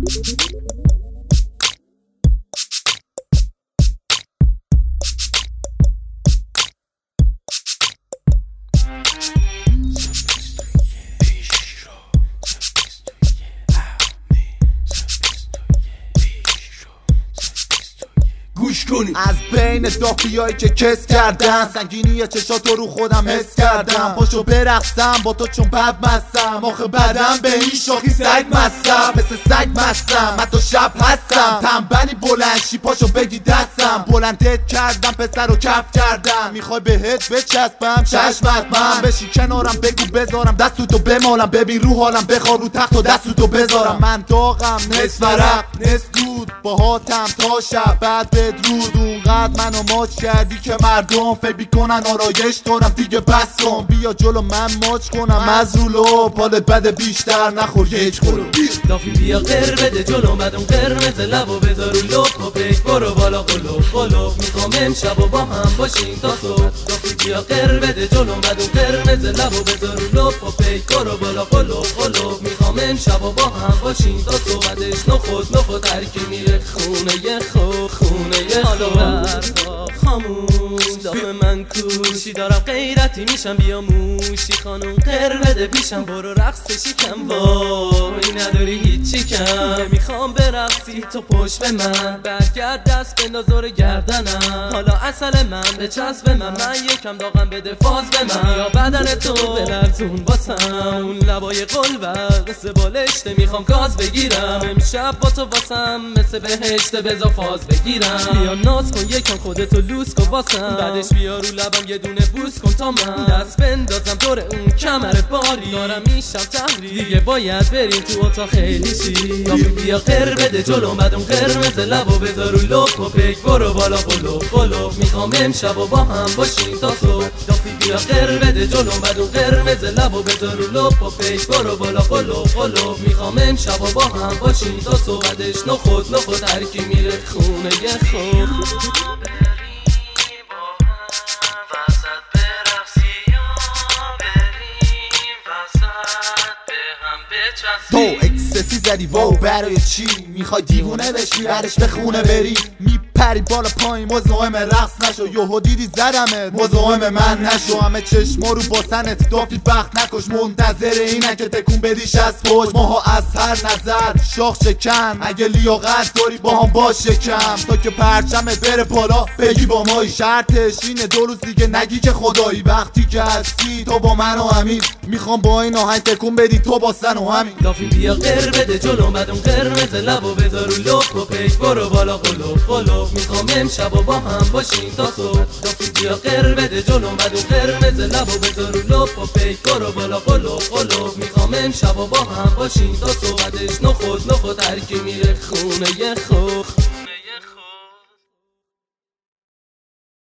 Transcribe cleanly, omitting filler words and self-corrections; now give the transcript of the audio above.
گوش کنی از بین دافیایی که کس کردن، سنگینی چشاتو رو خودم حس کردم. پاشو برقصم با تو چون بد مستم، آخه بدم به این شاخی سگ مستم، مثل سگ مستم حتی شب هستم. تنبلی بلنشی پاشو بگی دستم، بلندت کردم پسر رو کف کردم. میخوای بهت بچسبم چشمت من بشی کنارم، بگو بذارم دستتو بمالم. ببین رو حالم بخوار رو تخت و دستتو بذارم. من داغم نصف ورق نصف دود، باهاتم تا شب بعد بدرود. اونقدر منو ماچ کردی که مردم فکر میکنن آرایش دارم دیگه بس کن. بیا جلو من ماچ کنم از رولو، پالت بده بیشتر نخور یک خورو. دافی بیا قر بده جلو من اون قرمز لبو بذار رو لپ و پیک برو بالا قلوب قلوب. میخوام امشب و با هم باشیم تا صبح. دافی بیا قر بده جلو من اون قرمز لبو بذار رو لپ و پیک برو بالا قلوب قلوب. میخوام امشب و با هم باشیم تا صبح. بعدش نخود ترکی میره خونه خونه خاموش. داف من کوشی دارم غیرتی میشم، بیا موشی خانم قر بده پیشم. برو رقص شکم وای نداری هیچی کم. میخوام برقصی تو پشت به من، برگرد دست بنداز دور گردنم. حالا اصل من به چسب به من یکم داغم بده فاز به من. یا بدن تو بلرزون واسم اون لبای قلبت مثل بالشته. میخوام گاز بگیرم امشب با تو واسم مثل بهشته، بذار فاز بگیرم. بیا ناز کن یکم خودتو لوس کن واسم، بعدش بیا رو لبم یه دونه بوس کن تا من دست بندازم دور اون کمر باری. دارم میشم تحریک دیگه باید بریم تو اتاق خیلی شی. دافی بیا قر بده جلو من اون قرمز لبو بذار رو لپ و پیک برو بالا قلوب قلوب. میخوام امشب و با هم باشیم تا صبح. دافی بیا قر بده جلو من اون قرمز لبو بذار رو لپ و پیک برو بالا قلوب قلوب. میخوام امشب و با هم باشیم تا صبح. بعدش نخود ترکی میره خونه خود. تو اکسسی زدی واو برای چی؟ میخوای دیوونه بشی بعدش به خونه بری؟ میپری بالا پایین مزاحم رقص نشو. یهو دیدی زدمت مزاحم من نشو. همه چشما رو باسنت دافی وقت نکش. منتظر اینه که تکون بدیش از پشت. ماها از هر نظر شاخ شکن، اگه لیاقت داری با هم باش کم. تا که پرچمت بره بالا بگی با مایی. شرطش اینه 2 روز دیگه نگی که خدایی. وقتی که هستی تو با من و همین، میخوام با این آهنگ تکون بدی تو با سن و همین. دافی بیا قر بده جلو من اون قرمز لبو بذار رو لپ و پیک برو بالا قلوب قلوب. میخوام امشب و با هم باشیم تا صبح. دافی بیا قر بده جلو من اون قرمز لبو بذار رو لپ و پیک برو بالا قلوب قلوب. میخوام امشب و با هم باشیم تا صبح. بعدش نخود ترکی میره خونه خود.